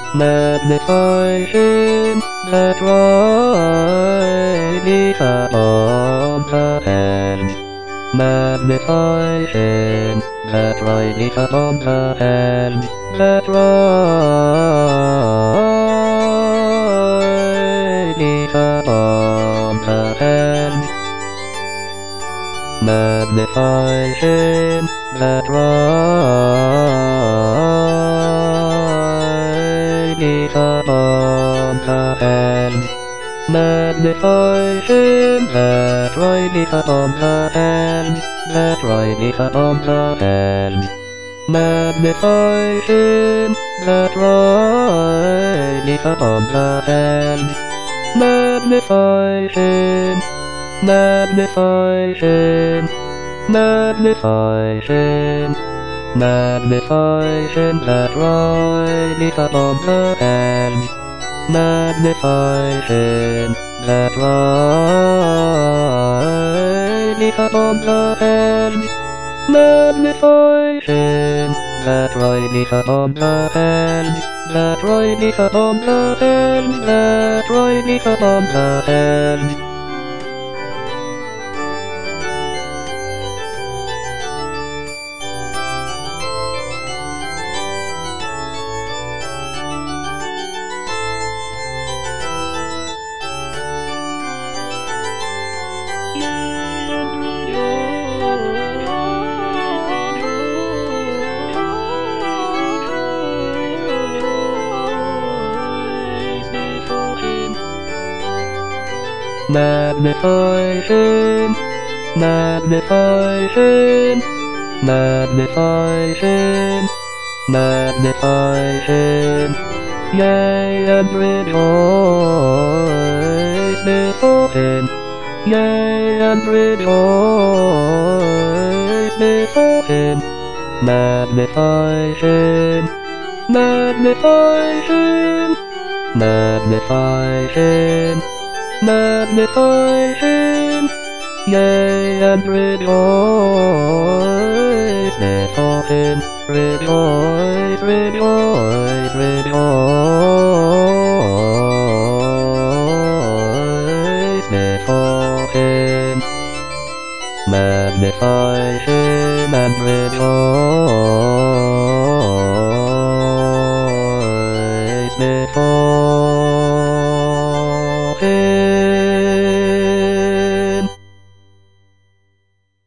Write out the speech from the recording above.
Magnify him that rightly comprehends. Magnify him that rightly comprehends. That rightly comprehends. Magnify him that rightly comprehends. Magnify him that rightly comprehends. That rightly comprehends. Magnify him that rightly comprehends. Magnify him. Magnify him. Magnify him. Magnify him that rightly comprehends. Magnify him that rightly comprehends. Magnify him that rightly comprehends. That rightly comprehends. That rightly comprehends. Magnify him, magnify him, magnify him, magnify him, yea, and rejoice before him, yea, and rejoice before him. Magnify him, magnify him, magnify him. Magnify him, yea, and rejoice before him. Rejoice, rejoice, rejoice before him. Magnify him and rejoice before